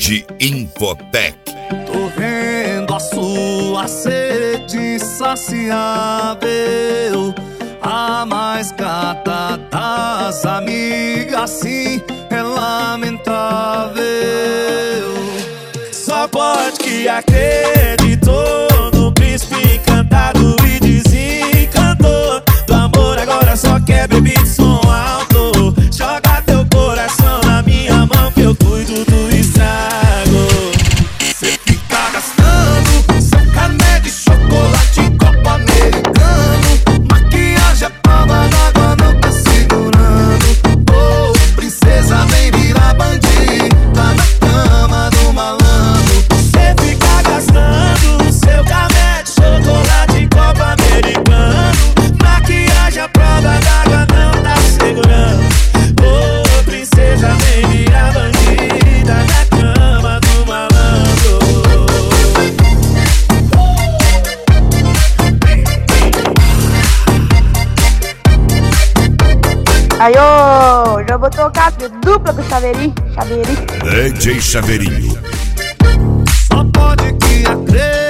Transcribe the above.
Rede Infotech. Tô vendo a sua sede insaciável, a mais gata das amigas, sim, é lamentável. Só pode que acreditou no príncipe encantado e desencantou do amor, agora só quer beber de som alto. Joga teu coração na minha mão que eu cuido do estrago. Cê fica gastando seu cané de chocolate, copo americano, maquiagem à prova d'água, não tá segurando. Oh, princesa, vem virar bandida na cama do malandro. Cê fica gastando seu cané de chocolate, copo americano, maquiagem à prova d'água, não tá segurando. Oh, princesa, vem virar bandida na cama do malandro. Aí, ô, já vou tocar dupla com o Chaveirinho. DJ Chaveirinho. Só pode que acredite.